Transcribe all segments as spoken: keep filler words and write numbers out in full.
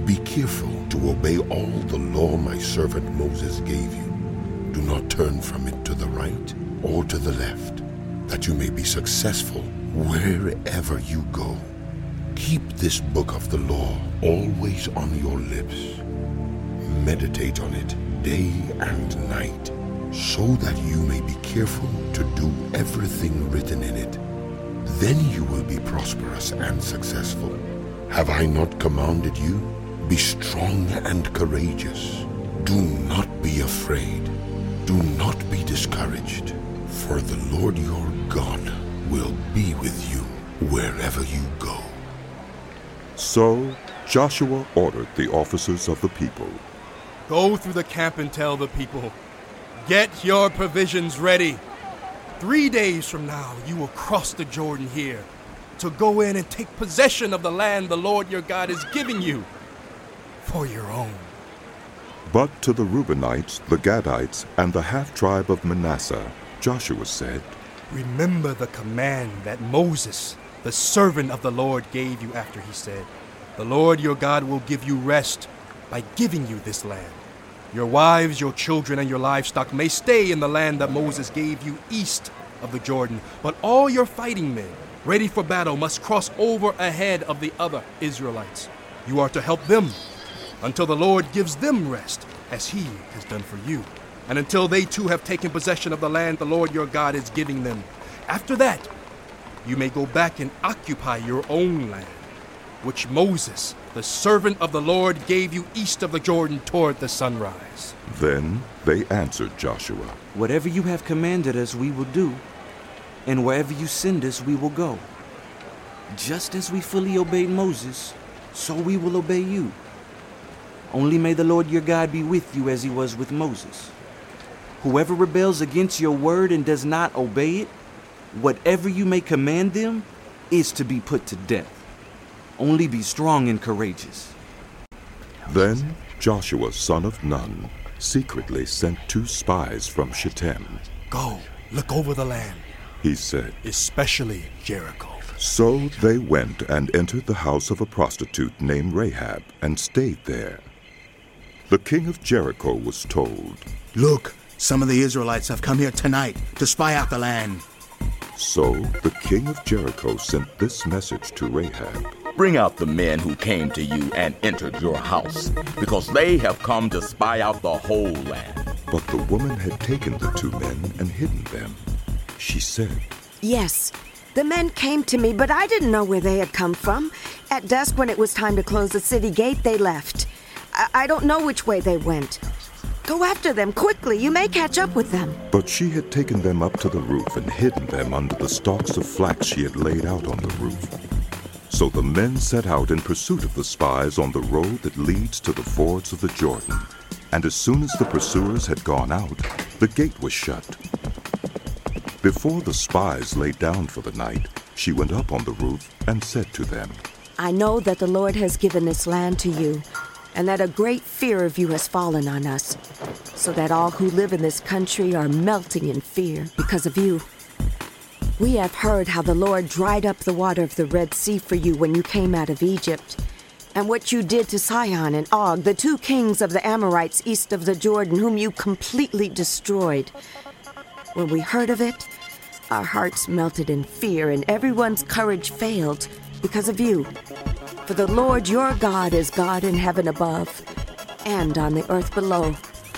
Be careful to obey all the law my servant Moses gave you. Do not turn from it to the right or to the left, that you may be successful wherever you go. Keep this book of the law always on your lips. Meditate on it day and night, so that you may be careful to do everything written in it. Then you will be prosperous and successful. Have I not commanded you? Be strong and courageous. Do not be afraid. Do not be discouraged, for the Lord your God will be with you wherever you go. So Joshua ordered the officers of the people, Go through the camp and tell the people, get your provisions ready. Three days from now, you will cross the Jordan here to go in and take possession of the land the Lord your God is giving you for your own. But to the Reubenites, the Gadites, and the half-tribe of Manasseh, Joshua said, Remember the command that Moses, the servant of the Lord, gave you after he said, The Lord your God will give you rest by giving you this land. Your wives, your children, and your livestock may stay in the land that Moses gave you east of the Jordan, but all your fighting men, ready for battle, must cross over ahead of the other Israelites. You are to help them until the Lord gives them rest, as he has done for you, and until they too have taken possession of the land the Lord your God is giving them. After that, you may go back and occupy your own land, which Moses, the servant of the Lord, gave you east of the Jordan toward the sunrise. Then they answered Joshua, Whatever you have commanded us, we will do, and wherever you send us, we will go. Just as we fully obeyed Moses, so we will obey you. Only may the Lord your God be with you as he was with Moses. Whoever rebels against your word and does not obey it, whatever you may command them, is to be put to death. Only be strong and courageous. Then Joshua son of Nun secretly sent two spies from Shittim. Go, look over the land, He said. especially Jericho. So they went and entered the house of a prostitute named Rahab and stayed there. The king of Jericho was told, Look, some of the Israelites have come here tonight to spy out the land. So the king of Jericho sent this message to Rahab. Bring out the men who came to you and entered your house, because they have come to spy out the whole land. But the woman had taken the two men and hidden them. She said, Yes, the men came to me, but I didn't know where they had come from. At dusk, when it was time to close the city gate, they left. I, I don't know which way they went. Go after them quickly. You may catch up with them. But she had taken them up to the roof and hidden them under the stalks of flax she had laid out on the roof. So the men set out in pursuit of the spies on the road that leads to the fords of the Jordan. And as soon as the pursuers had gone out, the gate was shut. Before the spies lay down for the night, she went up on the roof and said to them, I know that the Lord has given this land to you, and that a great fear of you has fallen on us, so that all who live in this country are melting in fear because of you. We have heard how the Lord dried up the water of the Red Sea for you when you came out of Egypt, and what you did to Sihon and Og, the two kings of the Amorites east of the Jordan, whom you completely destroyed. When we heard of it, our hearts melted in fear, and everyone's courage failed because of you. For the Lord your God is God in heaven above and on the earth below.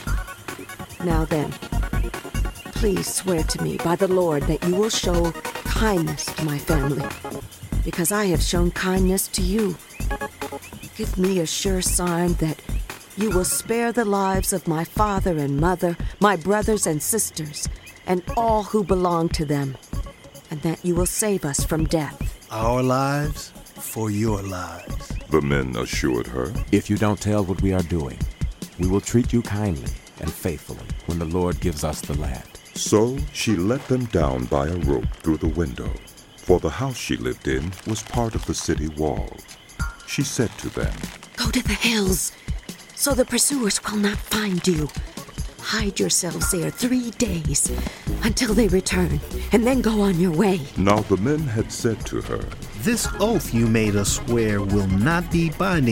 Now then, please swear to me by the Lord that you will show kindness to my family, because I have shown kindness to you. Give me a sure sign that you will spare the lives of my father and mother, my brothers and sisters, and all who belong to them, and that you will save us from death. Our lives for your lives. The men assured her, If you don't tell what we are doing, we will treat you kindly and faithfully when the Lord gives us the land. So she let them down by a rope through the window, for the house she lived in was part of the city wall. She said to them, Go to the hills, so the pursuers will not find you. Hide yourselves there three days until they return, and then go on your way. Now the men had said to her, This oath you made us swear will not be binding